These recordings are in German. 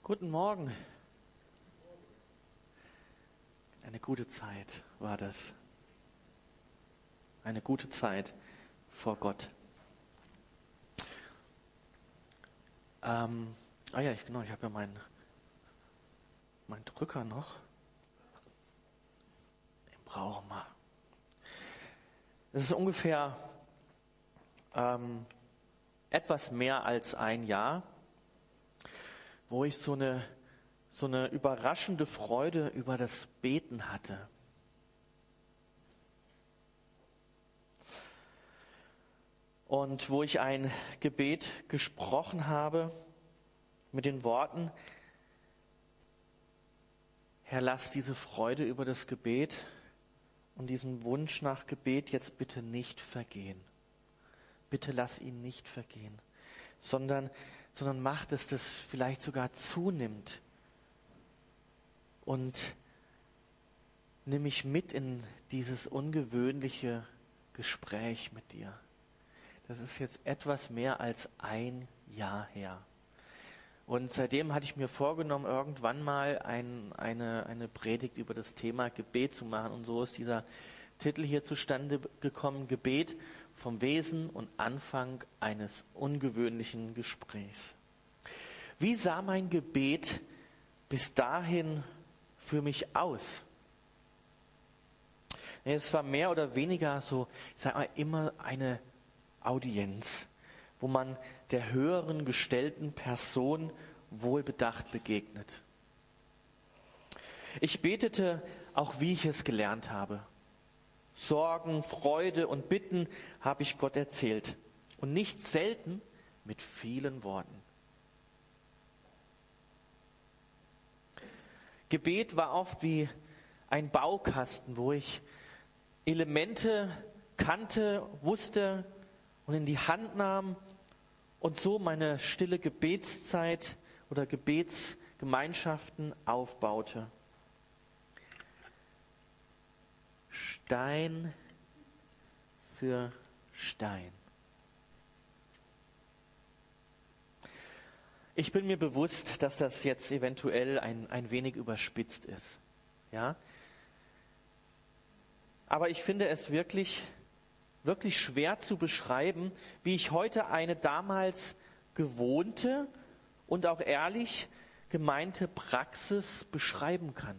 Guten Morgen. Eine gute Zeit war das. Eine gute Zeit vor Gott. Ich habe ja meinen Drücker noch. Den brauchen wir. Es ist ungefähr etwas mehr als ein Jahr, wo ich so eine überraschende Freude über das Beten hatte. Und wo ich ein Gebet gesprochen habe mit den Worten: Herr, lass diese Freude über das Gebet und diesen Wunsch nach Gebet jetzt bitte nicht vergehen. Bitte lass ihn nicht vergehen, sondern mach, dass das vielleicht sogar zunimmt. Und nimm mich mit in dieses ungewöhnliche Gespräch mit dir. Das ist jetzt etwas mehr als ein Jahr her. Und seitdem hatte ich mir vorgenommen, irgendwann mal eine Predigt über das Thema Gebet zu machen. Und so ist dieser Titel hier zustande gekommen: Gebet vom Wesen und Anfang eines ungewöhnlichen Gesprächs. Wie sah mein Gebet bis dahin für mich aus? Es war mehr oder weniger so, ich sage mal, immer eine Audienz, wo man der höheren gestellten Person wohlbedacht begegnet. Ich betete auch, wie ich es gelernt habe. Sorgen, Freude und Bitten habe ich Gott erzählt. Und nicht selten mit vielen Worten. Gebet war oft wie ein Baukasten, wo ich Elemente kannte, wusste und in die Hand nahm und so meine stille Gebetszeit oder Gebetsgemeinschaften aufbaute. Stein für Stein. Ich bin mir bewusst, dass das jetzt eventuell ein wenig überspitzt ist. Ja? Aber ich finde es wirklich schwer zu beschreiben, wie ich heute eine damals gewohnte und auch ehrlich gemeinte Praxis beschreiben kann.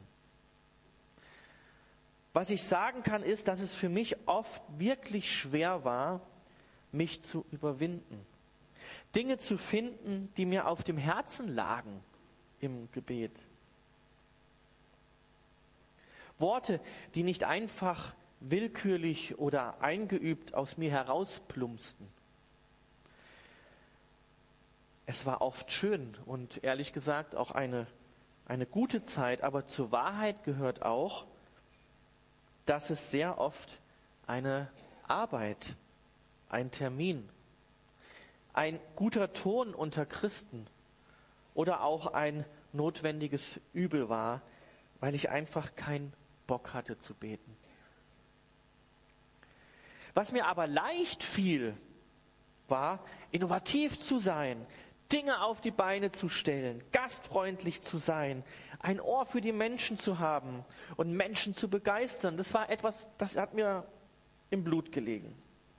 Was ich sagen kann, ist, dass es für mich oft wirklich schwer war, mich zu überwinden. Dinge zu finden, die mir auf dem Herzen lagen im Gebet. Worte, die nicht einfach willkürlich oder eingeübt aus mir herausplumpsten. Es war oft schön und ehrlich gesagt auch eine gute Zeit, aber zur Wahrheit gehört auch, dass es sehr oft eine Arbeit, ein Termin, ein guter Ton unter Christen oder auch ein notwendiges Übel war, weil ich einfach keinen Bock hatte zu beten. Was mir aber leicht fiel, war, innovativ zu sein, Dinge auf die Beine zu stellen, gastfreundlich zu sein, ein Ohr für die Menschen zu haben und Menschen zu begeistern. Das war etwas, das hat mir im Blut gelegen.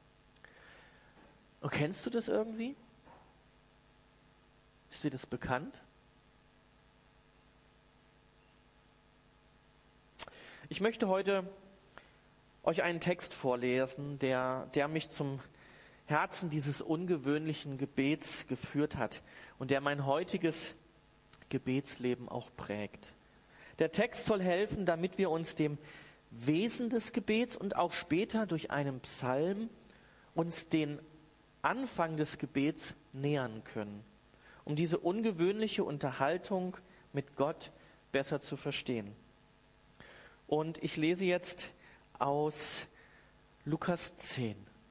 Und kennst du das irgendwie? Ist dir das bekannt? Ich möchte heute euch einen Text vorlesen, der mich zum Herzen dieses ungewöhnlichen Gebets geführt hat und der mein heutiges Gebetsleben auch prägt. Der Text soll helfen, damit wir uns dem Wesen des Gebets und auch später durch einen Psalm uns den Anfang des Gebets nähern können, um diese ungewöhnliche Unterhaltung mit Gott besser zu verstehen. Und ich lese jetzt aus Lukas 10.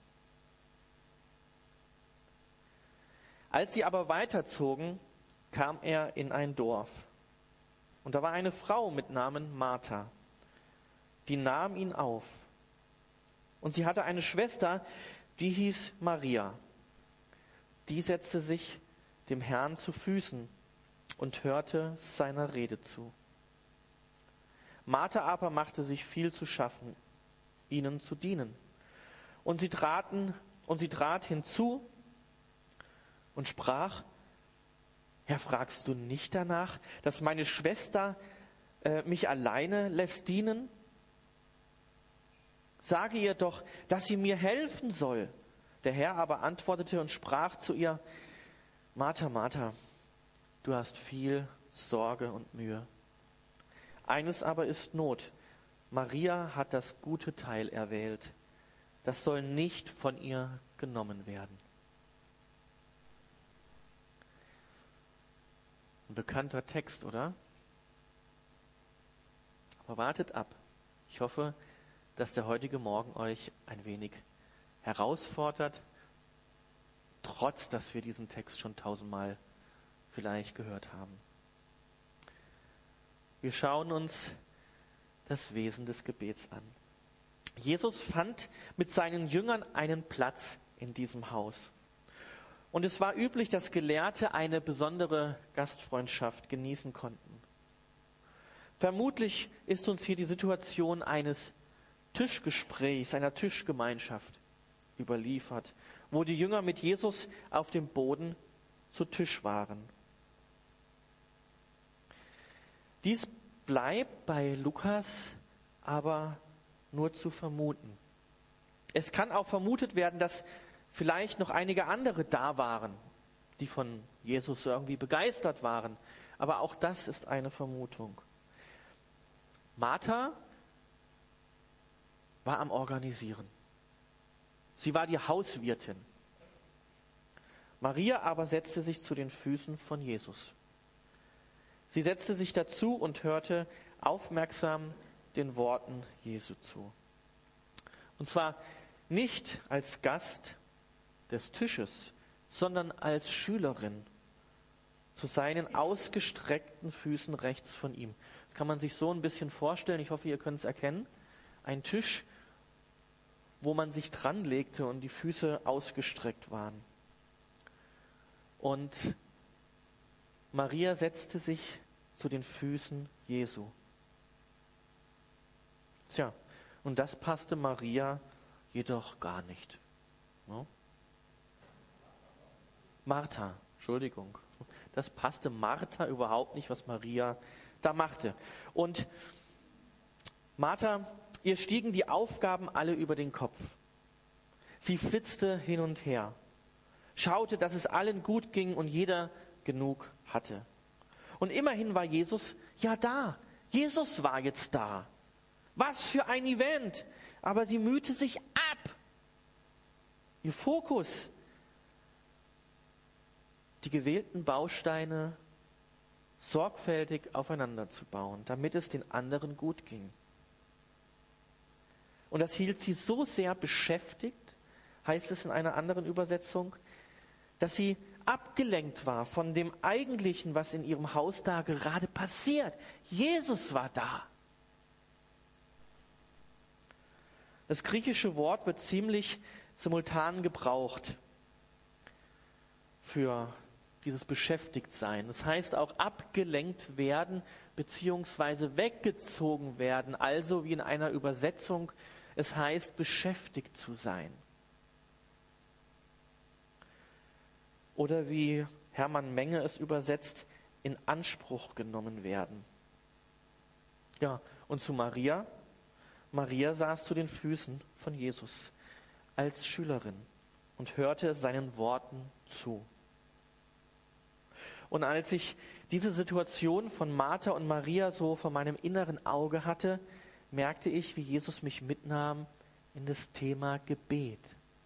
Als sie aber weiterzogen, kam er in ein Dorf. Und da war eine Frau mit Namen Martha, die nahm ihn auf. Und sie hatte eine Schwester, die hieß Maria. Die setzte sich dem Herrn zu Füßen und hörte seiner Rede zu. Martha aber machte sich viel zu schaffen, ihnen zu dienen. Und sie trat hinzu und sprach: Herr, fragst du nicht danach, dass meine Schwester mich alleine lässt dienen? Sage ihr doch, dass sie mir helfen soll. Der Herr aber antwortete und sprach zu ihr: Martha, Martha, du hast viel Sorge und Mühe. Eines aber ist Not. Maria hat das gute Teil erwählt. Das soll nicht von ihr genommen werden. Ein bekannter Text, oder? Aber wartet ab. Ich hoffe, dass der heutige Morgen euch ein wenig herausfordert, trotz dass wir diesen Text schon 1000-mal vielleicht gehört haben. Wir schauen uns das Wesen des Gebets an. Jesus fand mit seinen Jüngern einen Platz in diesem Haus. Und es war üblich, dass Gelehrte eine besondere Gastfreundschaft genießen konnten. Vermutlich ist uns hier die Situation eines Tischgesprächs, einer Tischgemeinschaft überliefert, wo die Jünger mit Jesus auf dem Boden zu Tisch waren. Dies bleibt bei Lukas aber nur zu vermuten. Es kann auch vermutet werden, dass vielleicht noch einige andere da waren, die von Jesus irgendwie begeistert waren. Aber auch das ist eine Vermutung. Martha war am Organisieren. Sie war die Hauswirtin. Maria aber setzte sich zu den Füßen von Jesus. Sie setzte sich dazu und hörte aufmerksam den Worten Jesu zu. Und zwar nicht als Gast des Tisches, sondern als Schülerin zu seinen ausgestreckten Füßen rechts von ihm. Das kann man sich so ein bisschen vorstellen, ich hoffe, ihr könnt es erkennen. Ein Tisch, wo man sich dran legte und die Füße ausgestreckt waren. Und Maria setzte sich zu den Füßen Jesu. Tja, und das passte Maria jedoch gar nicht. No? Martha, Entschuldigung. Das passte Martha überhaupt nicht, was Maria da machte. Und Martha, ihr stiegen die Aufgaben alle über den Kopf. Sie flitzte hin und her, schaute, dass es allen gut ging und jeder genug hatte. Und immerhin war Jesus ja da. Jesus war jetzt da. Was für ein Event! Aber sie mühte sich ab. Ihr Fokus, die gewählten Bausteine sorgfältig aufeinander zu bauen, damit es den anderen gut ging. Und das hielt sie so sehr beschäftigt, heißt es in einer anderen Übersetzung, dass sie abgelenkt war von dem Eigentlichen, was in ihrem Haus da gerade passiert. Jesus war da. Das griechische Wort wird ziemlich simultan gebraucht für dieses Beschäftigtsein. Das heißt auch abgelenkt werden beziehungsweise weggezogen werden. Also wie in einer Übersetzung, es heißt beschäftigt zu sein. Oder wie Hermann Menge es übersetzt, in Anspruch genommen werden. Ja, und zu Maria. Maria saß zu den Füßen von Jesus als Schülerin und hörte seinen Worten zu. Und als ich diese Situation von Martha und Maria so vor meinem inneren Auge hatte, merkte ich, wie Jesus mich mitnahm in das Thema Gebet.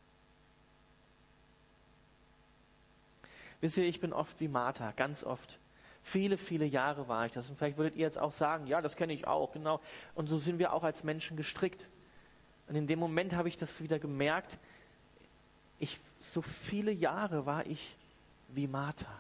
Wisst ihr, ich bin oft wie Martha, ganz oft. Viele, viele Jahre war ich das. Und vielleicht würdet ihr jetzt auch sagen, ja, das kenne ich auch, genau. Und so sind wir auch als Menschen gestrickt. Und in dem Moment habe ich das wieder gemerkt. So viele Jahre war ich wie Martha.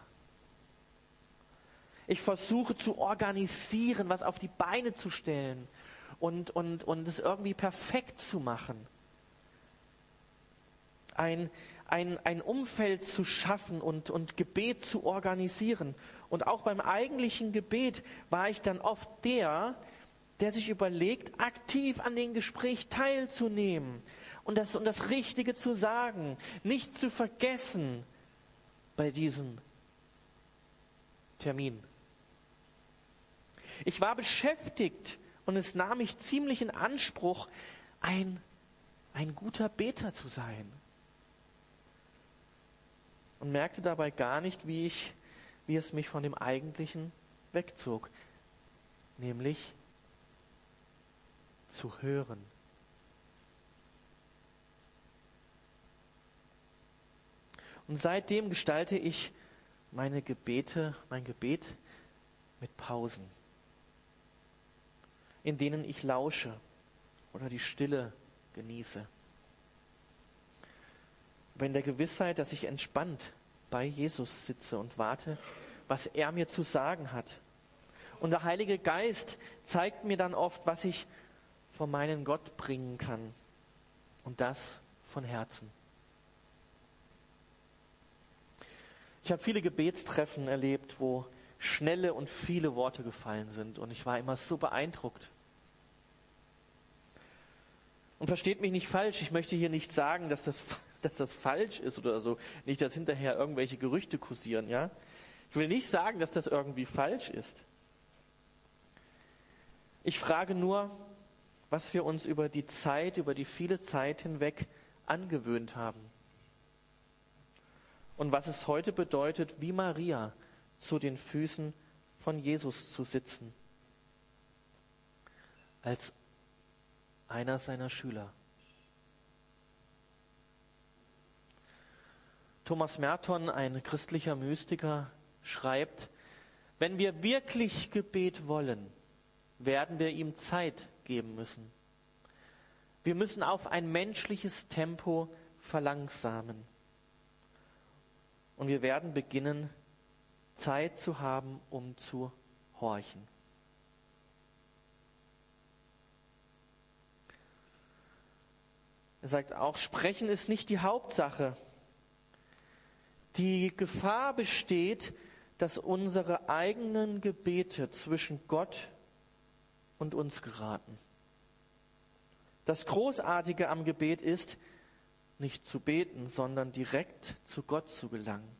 Ich versuche zu organisieren, was auf die Beine zu stellen und es irgendwie perfekt zu machen. ein Umfeld zu schaffen und Gebet zu organisieren. Und auch beim eigentlichen Gebet war ich dann oft der sich überlegt, aktiv an dem Gespräch teilzunehmen und das Richtige zu sagen, nicht zu vergessen bei diesem Termin. Ich war beschäftigt und es nahm mich ziemlich in Anspruch, ein guter Beter zu sein. Und merkte dabei gar nicht, wie es mich von dem Eigentlichen wegzog, nämlich zu hören. Und seitdem gestalte ich mein Gebet mit Pausen, in denen ich lausche oder die Stille genieße. Aber in der Gewissheit, dass ich entspannt bei Jesus sitze und warte, was er mir zu sagen hat. Und der Heilige Geist zeigt mir dann oft, was ich vor meinen Gott bringen kann. Und das von Herzen. Ich habe viele Gebetstreffen erlebt, wo schnelle und viele Worte gefallen sind. Und ich war immer so beeindruckt. Und versteht mich nicht falsch, ich möchte hier nicht sagen, dass das falsch ist oder so. Nicht, dass hinterher irgendwelche Gerüchte kursieren, ja. Ich will nicht sagen, dass das irgendwie falsch ist. Ich frage nur, was wir uns über die viele Zeit hinweg angewöhnt haben. Und was es heute bedeutet, wie Maria zu den Füßen von Jesus zu sitzen. Als einer seiner Schüler. Thomas Merton, ein christlicher Mystiker, schreibt, wenn wir wirklich Gebet wollen, werden wir ihm Zeit geben müssen. Wir müssen auf ein menschliches Tempo verlangsamen. Und wir werden beginnen, Zeit zu haben, um zu horchen. Er sagt auch, Sprechen ist nicht die Hauptsache. Die Gefahr besteht, dass unsere eigenen Gebete zwischen Gott und uns geraten. Das Großartige am Gebet ist, nicht zu beten, sondern direkt zu Gott zu gelangen.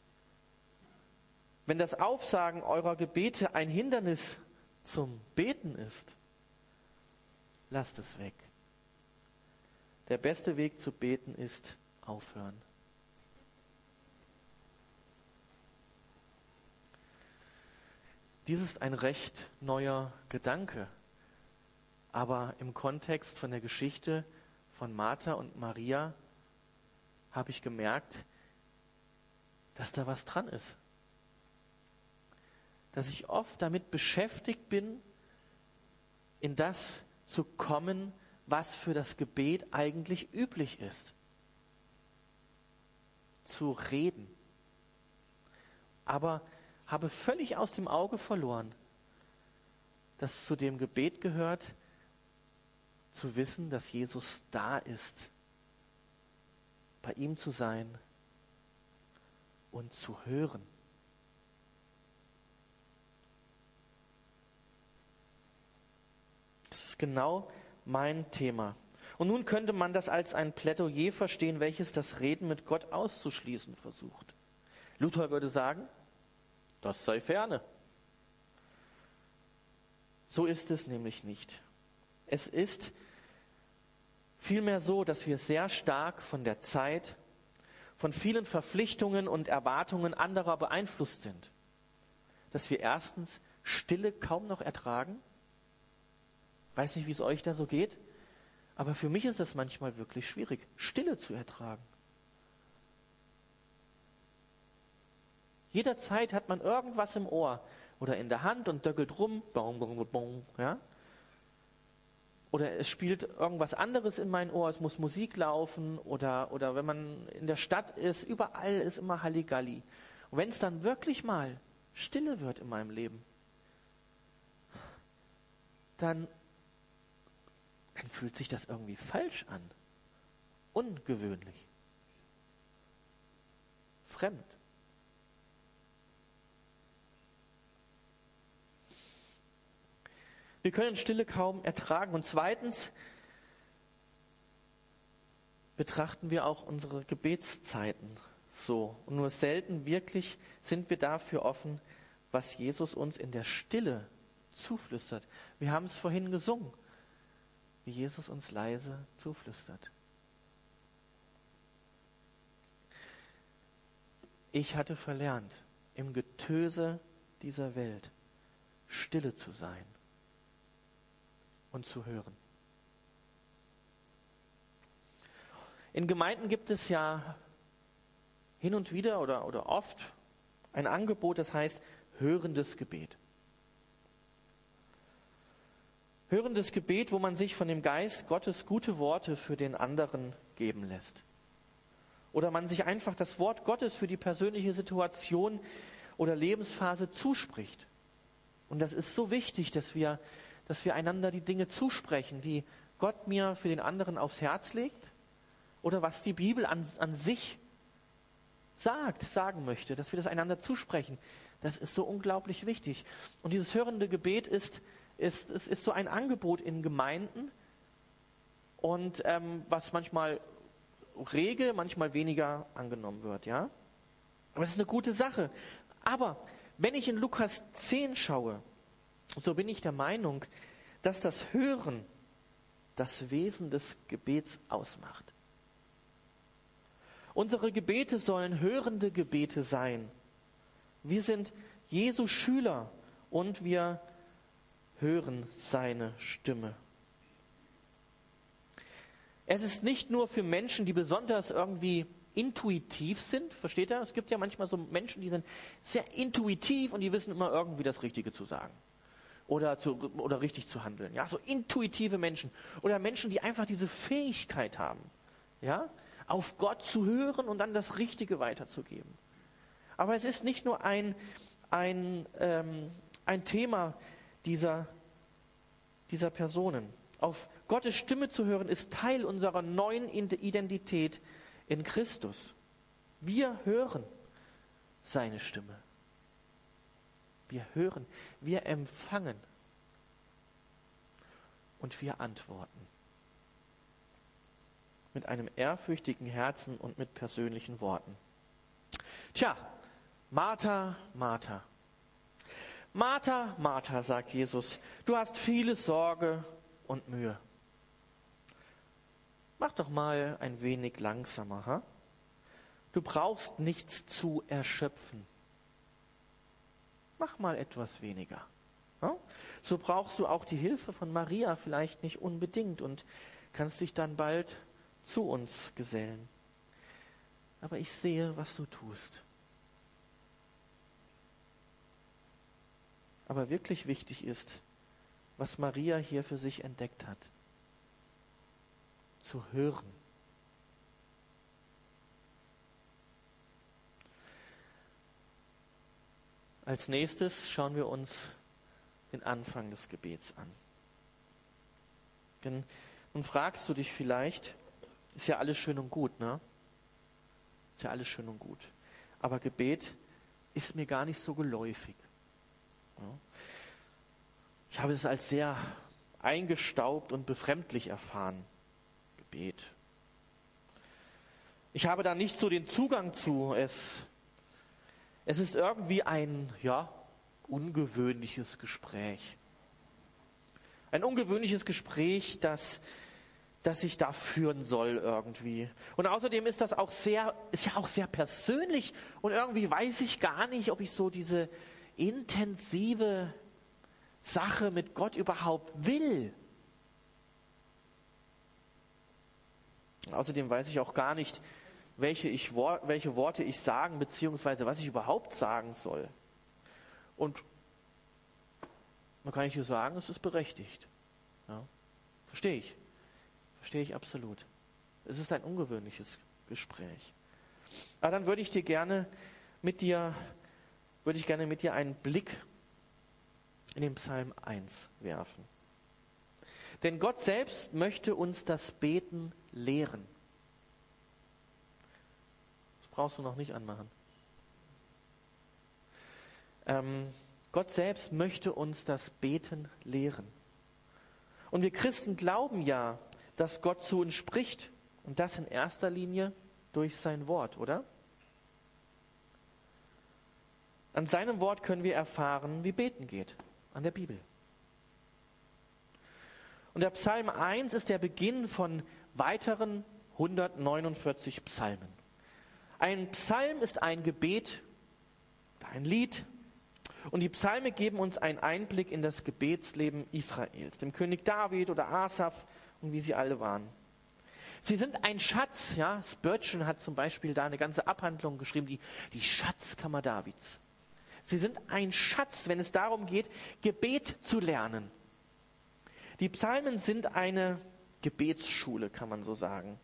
Wenn das Aufsagen eurer Gebete ein Hindernis zum Beten ist, lasst es weg. Der beste Weg zu beten ist aufhören. Dies ist ein recht neuer Gedanke, aber im Kontext von der Geschichte von Martha und Maria habe ich gemerkt, dass da was dran ist. Dass ich oft damit beschäftigt bin, in das zu kommen, was für das Gebet eigentlich üblich ist. Zu reden. Aber habe völlig aus dem Auge verloren, dass zu dem Gebet gehört, zu wissen, dass Jesus da ist, bei ihm zu sein und zu hören. Das ist genau mein Thema. Und nun könnte man das als ein Plädoyer verstehen, welches das Reden mit Gott auszuschließen versucht. Luther würde sagen, das sei ferne. So ist es nämlich nicht. Es ist vielmehr so, dass wir sehr stark von der Zeit, von vielen Verpflichtungen und Erwartungen anderer beeinflusst sind. Dass wir erstens Stille kaum noch ertragen. Weiß nicht, wie es euch da so geht, aber für mich ist es manchmal wirklich schwierig, Stille zu ertragen. Jederzeit hat man irgendwas im Ohr oder in der Hand und döckelt rum, bong, bong, bong, ja? Oder es spielt irgendwas anderes in mein Ohr, es muss Musik laufen oder wenn man in der Stadt ist, überall ist immer Halligalli. Und wenn es dann wirklich mal Stille wird in meinem Leben, dann fühlt sich das irgendwie falsch an, ungewöhnlich. fremd. Wir können Stille kaum ertragen. Und zweitens betrachten wir auch unsere Gebetszeiten so. Und nur selten wirklich sind wir dafür offen, was Jesus uns in der Stille zuflüstert. Wir haben es vorhin gesungen, wie Jesus uns leise zuflüstert. Ich hatte verlernt, im Getöse dieser Welt stille zu sein und zu hören. In Gemeinden gibt es ja hin und wieder oder oft ein Angebot, das heißt hörendes Gebet. Hörendes Gebet, wo man sich von dem Geist Gottes gute Worte für den anderen geben lässt. Oder man sich einfach das Wort Gottes für die persönliche Situation oder Lebensphase zuspricht. Und das ist so wichtig, dass wir einander die Dinge zusprechen, die Gott mir für den anderen aufs Herz legt oder was die Bibel an sich sagen möchte, dass wir das einander zusprechen. Das ist so unglaublich wichtig. Und dieses hörende Gebet ist so ein Angebot in Gemeinden und was manchmal rege, manchmal weniger angenommen wird, ja. Aber es ist eine gute Sache. Aber wenn ich in Lukas 10 schaue, so bin ich der Meinung, dass das Hören das Wesen des Gebets ausmacht. Unsere Gebete sollen hörende Gebete sein. Wir sind Jesu Schüler und wir hören seine Stimme. Es ist nicht nur für Menschen, die besonders irgendwie intuitiv sind, versteht ihr? Es gibt ja manchmal so Menschen, die sind sehr intuitiv und die wissen immer irgendwie das Richtige zu sagen oder richtig zu handeln. Ja, so intuitive Menschen oder Menschen, die einfach diese Fähigkeit haben, ja, auf Gott zu hören und dann das Richtige weiterzugeben. Aber es ist nicht nur ein Thema dieser Personen. Auf Gottes Stimme zu hören, ist Teil unserer neuen Identität in Christus. Wir hören seine Stimme. Wir hören, wir empfangen und wir antworten. Mit einem ehrfürchtigen Herzen und mit persönlichen Worten. Tja, Martha, Martha. Martha, Martha, sagt Jesus, du hast viele Sorge und Mühe. Mach doch mal ein wenig langsamer, ha? Du brauchst nichts zu erschöpfen. Mach mal etwas weniger. Ha? So brauchst du auch die Hilfe von Maria vielleicht nicht unbedingt und kannst dich dann bald zu uns gesellen. Aber ich sehe, was du tust. Aber wirklich wichtig ist, was Maria hier für sich entdeckt hat. Zu hören. Als nächstes schauen wir uns den Anfang des Gebets an. Denn nun fragst du dich vielleicht, ist ja alles schön und gut, ne? Ist ja alles schön und gut. Aber Gebet ist mir gar nicht so geläufig. Ja? Ich habe es als sehr eingestaubt und befremdlich erfahren. Gebet. Ich habe da nicht so den Zugang zu. Es ist irgendwie ein, ungewöhnliches Gespräch. Ein ungewöhnliches Gespräch, das ich da führen soll irgendwie. Und außerdem ist ja auch sehr persönlich und irgendwie weiß ich gar nicht, ob ich so diese intensive Sache mit Gott überhaupt will. Und außerdem weiß ich auch gar nicht, welche Worte ich sagen, beziehungsweise was ich überhaupt sagen soll. Und man kann hier sagen, es ist berechtigt. Ja, verstehe ich absolut. Es ist ein ungewöhnliches Gespräch. Aber dann würde ich gerne mit dir einen Blick in den Psalm 1 werfen. Denn Gott selbst möchte uns das Beten lehren. Das brauchst du noch nicht anmachen. Gott selbst möchte uns das Beten lehren. Und wir Christen glauben ja, dass Gott zu uns spricht. Und das in erster Linie durch sein Wort, oder? An seinem Wort können wir erfahren, wie Beten geht. An der Bibel. Und der Psalm 1 ist der Beginn von weiteren 149 Psalmen. Ein Psalm ist ein Gebet, ein Lied. Und die Psalme geben uns einen Einblick in das Gebetsleben Israels, dem König David oder Asaf und wie sie alle waren. Sie sind ein Schatz. Ja? Spurgeon hat zum Beispiel da eine ganze Abhandlung geschrieben, die Schatzkammer Davids. Sie sind ein Schatz, wenn es darum geht, Gebet zu lernen. Die Psalmen sind eine Gebetsschule, kann man so sagen.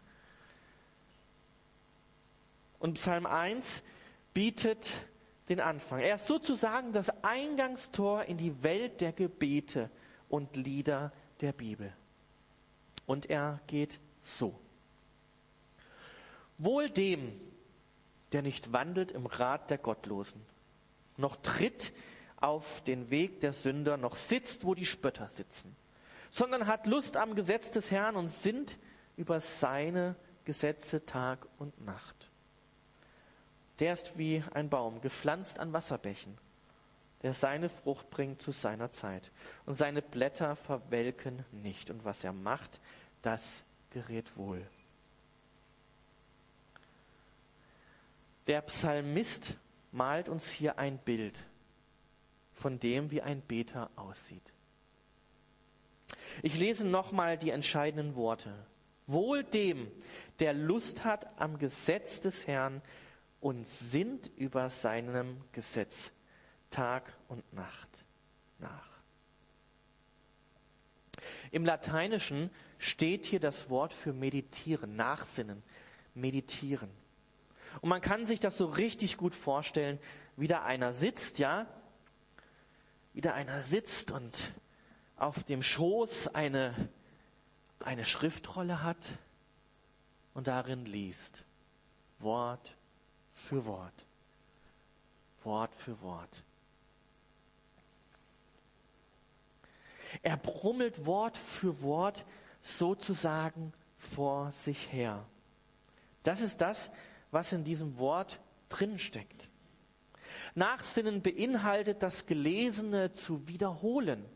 Und Psalm 1 bietet den Anfang. Er ist sozusagen das Eingangstor in die Welt der Gebete und Lieder der Bibel. Und er geht so. Wohl dem, der nicht wandelt im Rat der Gottlosen, noch tritt auf den Weg der Sünder, noch sitzt, wo die Spötter sitzen, sondern hat Lust am Gesetz des Herrn und sinnt über seine Gesetze Tag und Nacht. Der ist wie ein Baum, gepflanzt an Wasserbächen, der seine Frucht bringt zu seiner Zeit. Und seine Blätter verwelken nicht. Und was er macht, das gerät wohl. Der Psalmist malt uns hier ein Bild von dem, wie ein Beter aussieht. Ich lese nochmal die entscheidenden Worte. Wohl dem, der Lust hat am Gesetz des Herrn und sinnt über seinem Gesetz Tag und Nacht nach. Im Lateinischen steht hier das Wort für meditieren, nachsinnen, meditieren. Und man kann sich das so richtig gut vorstellen, wie da einer sitzt, ja? Wie da einer sitzt und auf dem Schoß eine Schriftrolle hat und darin liest. Wort für Wort. Wort für Wort. Er brummelt Wort für Wort sozusagen vor sich her. Das ist das, was in diesem Wort drin steckt. Nachsinnen beinhaltet, das Gelesene zu wiederholen.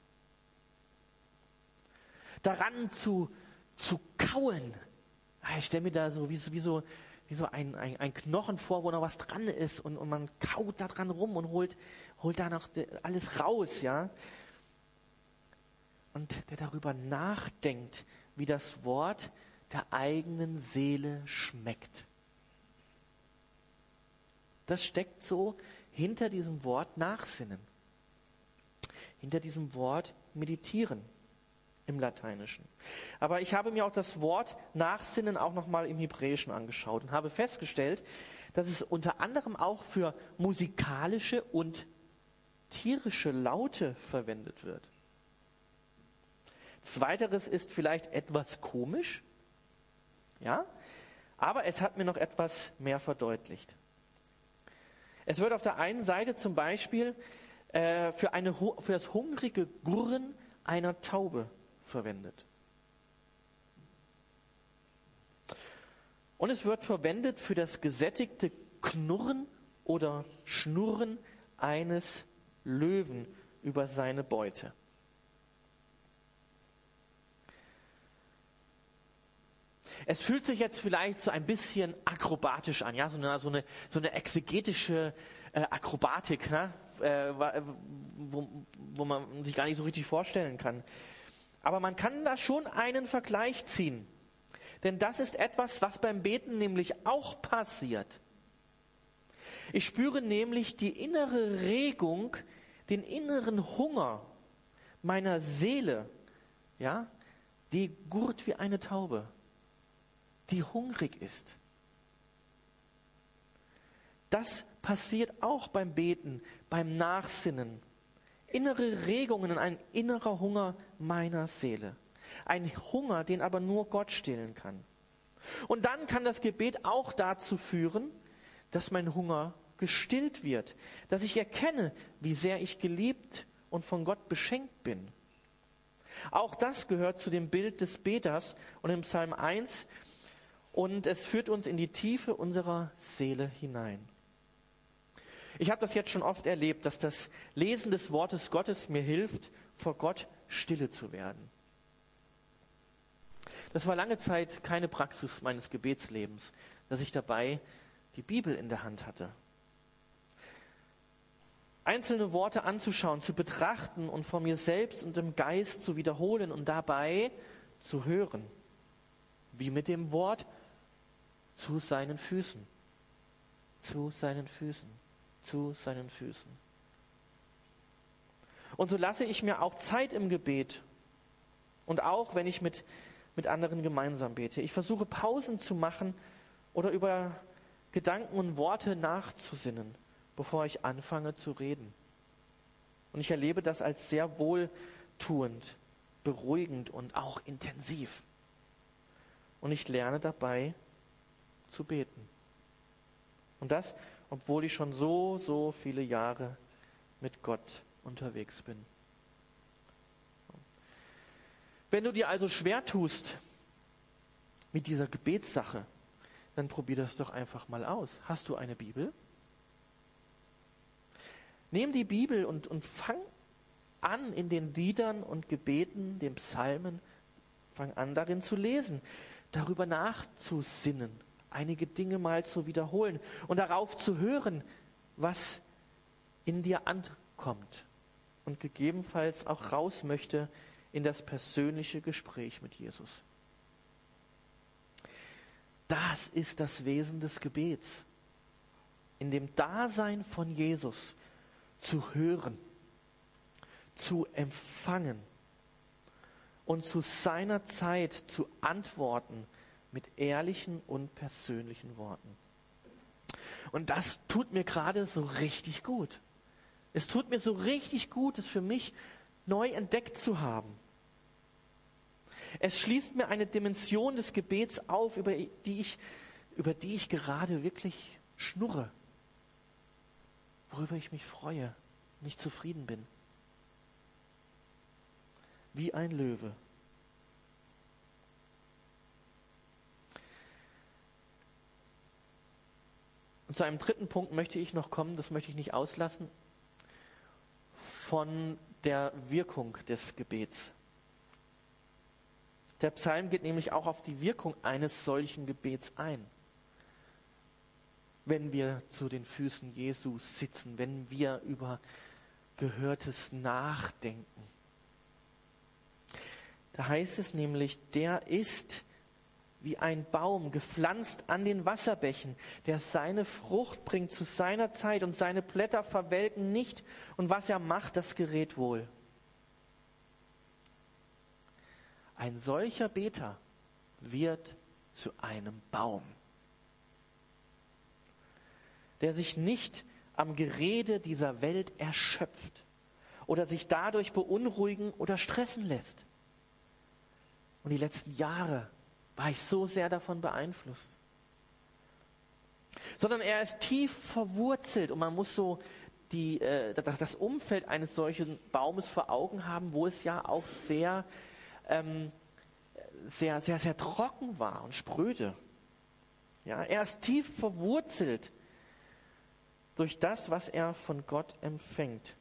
Daran zu kauen. Ich stelle mir da so wie so ein Knochen vor, wo noch was dran ist und man kaut da dran rum und holt da noch alles raus, ja. Und der darüber nachdenkt, wie das Wort der eigenen Seele schmeckt. Das steckt so hinter diesem Wort Nachsinnen. Hinter diesem Wort Meditieren im Lateinischen. Aber ich habe mir auch das Wort Nachsinnen auch nochmal im Hebräischen angeschaut und habe festgestellt, dass es unter anderem auch für musikalische und tierische Laute verwendet wird. Zweiteres ist vielleicht etwas komisch, ja, aber es hat mir noch etwas mehr verdeutlicht. Es wird auf der einen Seite zum Beispiel für das hungrige Gurren einer Taube verwendet. Und es wird verwendet für das gesättigte Knurren oder Schnurren eines Löwen über seine Beute. Es fühlt sich jetzt vielleicht so ein bisschen akrobatisch an, ja, so eine exegetische Akrobatik, ne? Wo man sich gar nicht so richtig vorstellen kann. Aber man kann da schon einen Vergleich ziehen. Denn das ist etwas, was beim Beten nämlich auch passiert. Ich spüre nämlich die innere Regung, den inneren Hunger meiner Seele, ja, die gurrt wie eine Taube, die hungrig ist. Das passiert auch beim Beten, beim Nachsinnen. Innere Regungen, ein innerer Hunger meiner Seele. Ein Hunger, den aber nur Gott stillen kann. Und dann kann das Gebet auch dazu führen, dass mein Hunger gestillt wird, dass ich erkenne, wie sehr ich geliebt und von Gott beschenkt bin. Auch das gehört zu dem Bild des Beters und im Psalm 1 und es führt uns in die Tiefe unserer Seele hinein. Ich habe das jetzt schon oft erlebt, dass das Lesen des Wortes Gottes mir hilft, vor Gott stille zu werden. Das war lange Zeit keine Praxis meines Gebetslebens, dass ich dabei die Bibel in der Hand hatte. Einzelne Worte anzuschauen, zu betrachten und vor mir selbst und im Geist zu wiederholen und dabei zu hören. Wie mit dem Wort zu seinen Füßen, zu seinen Füßen, zu seinen Füßen. Und so lasse ich mir auch Zeit im Gebet und auch, wenn ich mit anderen gemeinsam bete. Ich versuche Pausen zu machen oder über Gedanken und Worte nachzusinnen, bevor ich anfange zu reden. Und ich erlebe das als sehr wohltuend, beruhigend und auch intensiv. Und ich lerne dabei zu beten. Und das, obwohl ich schon so viele Jahre mit Gott unterwegs bin. Wenn du dir also schwer tust mit dieser Gebetssache, dann probier das doch einfach mal aus. Hast du eine Bibel? Nimm die Bibel und fang an in den Liedern und Gebeten, den Psalmen, fang an darin zu lesen, darüber nachzusinnen, einige Dinge mal zu wiederholen und darauf zu hören, was in dir ankommt und gegebenenfalls auch raus möchte in das persönliche Gespräch mit Jesus. Das ist das Wesen des Gebets. In dem Dasein von Jesus zu hören, zu empfangen und zu seiner Zeit zu antworten mit ehrlichen und persönlichen Worten. Und das tut mir gerade so richtig gut. Es tut mir so richtig gut, es für mich neu entdeckt zu haben. Es schließt mir eine Dimension des Gebets auf, über die ich gerade wirklich schnurre, worüber ich mich freue, nicht zufrieden bin. Wie ein Löwe. Und zu einem dritten Punkt möchte ich noch kommen, das möchte ich nicht auslassen, von der Wirkung des Gebets. Der Psalm geht nämlich auch auf die Wirkung eines solchen Gebets ein. Wenn wir zu den Füßen Jesu sitzen, wenn wir über Gehörtes nachdenken. Da heißt es nämlich, der ist wie ein Baum, gepflanzt an den Wasserbächen, der seine Frucht bringt zu seiner Zeit und seine Blätter verwelken nicht und was er macht, das gerät wohl. Ein solcher Beter wird zu einem Baum, der sich nicht am Gerede dieser Welt erschöpft oder sich dadurch beunruhigen oder stressen lässt. Und die letzten Jahre war ich so sehr davon beeinflusst. Sondern er ist tief verwurzelt und man muss so das Umfeld eines solchen Baumes vor Augen haben, wo es ja auch sehr trocken war und spröde. Ja, er ist tief verwurzelt durch das, was er von Gott empfängt.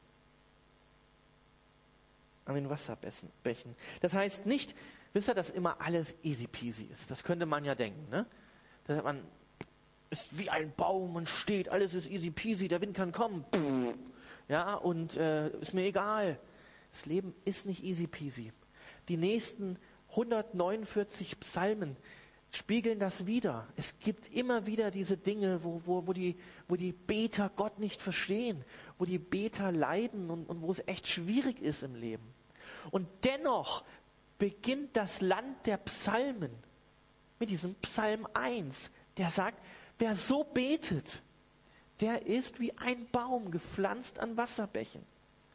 An den Wasserbächen. Das heißt nicht, wisst ihr, dass immer alles easy peasy ist. Das könnte man ja denken, ne? Dass man ist wie ein Baum und steht, alles ist easy peasy, der Wind kann kommen. Ja, und ist mir egal. Das Leben ist nicht easy peasy. Die nächsten 149 Psalmen spiegeln das wider. Es gibt immer wieder diese Dinge, wo die Beter Gott nicht verstehen, wo die Beter leiden und wo es echt schwierig ist im Leben. Und dennoch beginnt das Land der Psalmen mit diesem Psalm 1, der sagt, wer so betet, der ist wie ein Baum gepflanzt an Wasserbächen.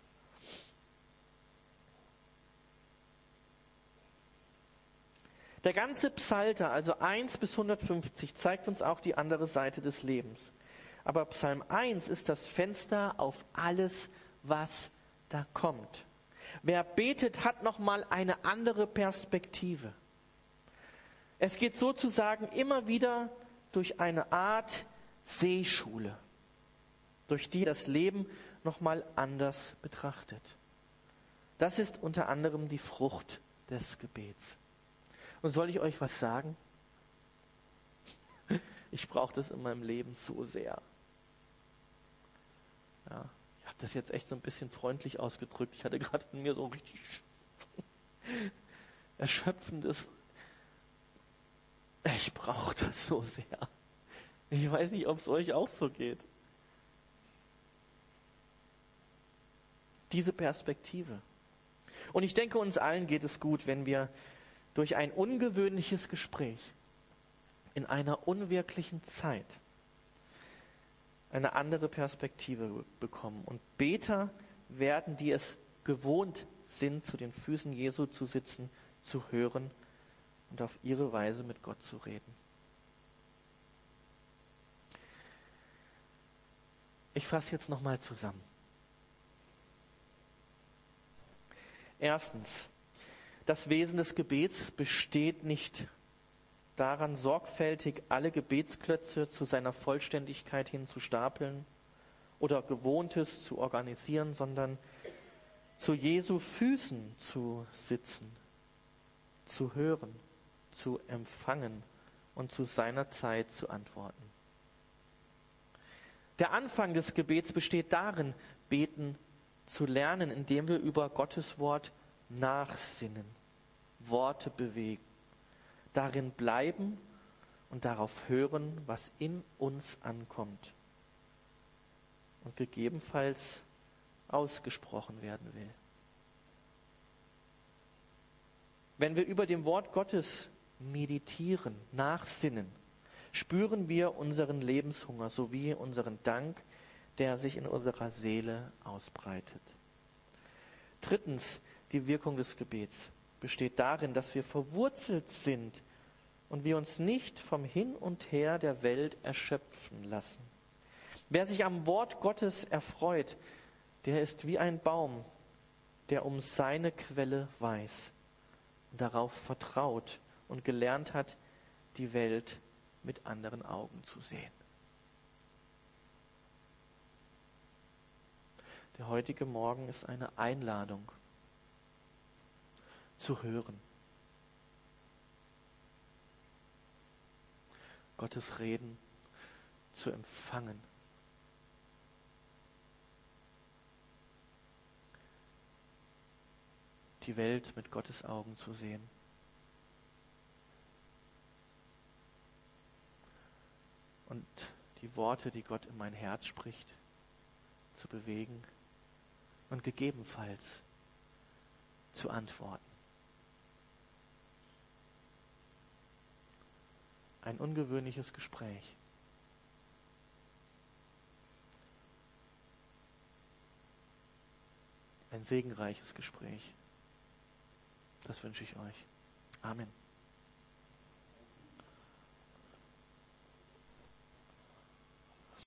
Der ganze Psalter, also 1 bis 150, zeigt uns auch die andere Seite des Lebens. Aber Psalm 1 ist das Fenster auf alles, was da kommt. Wer betet, hat nochmal eine andere Perspektive. Es geht sozusagen immer wieder durch eine Art Seeschule, durch die das Leben nochmal anders betrachtet. Das ist unter anderem die Frucht des Gebets. Und soll ich euch was sagen? Ich brauche das in meinem Leben so sehr. Ja, ich habe das jetzt echt so ein bisschen freundlich ausgedrückt. Ich hatte gerade in mir so richtig erschöpfendes. Ich brauche das so sehr. Ich weiß nicht, ob es euch auch so geht. Diese Perspektive. Und ich denke, uns allen geht es gut, wenn wir durch ein ungewöhnliches Gespräch in einer unwirklichen Zeit eine andere Perspektive bekommen. Und Beter werden, die es gewohnt sind, zu den Füßen Jesu zu sitzen, zu hören und auf ihre Weise mit Gott zu reden. Ich fasse jetzt nochmal zusammen. Erstens, das Wesen des Gebets besteht nicht daran, sorgfältig alle Gebetsklötze zu seiner Vollständigkeit hin zu stapeln oder Gewohntes zu organisieren, sondern zu Jesu Füßen zu sitzen, zu hören, zu empfangen und zu seiner Zeit zu antworten. Der Anfang des Gebets besteht darin, beten zu lernen, indem wir über Gottes Wort nachsinnen, Worte bewegen, darin bleiben und darauf hören, was in uns ankommt und gegebenenfalls ausgesprochen werden will. Wenn wir über dem Wort Gottes meditieren, nachsinnen, spüren wir unseren Lebenshunger sowie unseren Dank, der sich in unserer Seele ausbreitet. Drittens, die Wirkung des Gebets besteht darin, dass wir verwurzelt sind und wir uns nicht vom Hin und Her der Welt erschöpfen lassen. Wer sich am Wort Gottes erfreut, der ist wie ein Baum, der um seine Quelle weiß und darauf vertraut und gelernt hat, die Welt mit anderen Augen zu sehen. Der heutige Morgen ist eine Einladung zu hören. Gottes Reden zu empfangen. Die Welt mit Gottes Augen zu sehen. Und die Worte, die Gott in mein Herz spricht, zu bewegen und gegebenenfalls zu antworten. Ein ungewöhnliches Gespräch. Ein segenreiches Gespräch. Das wünsche ich euch. Amen.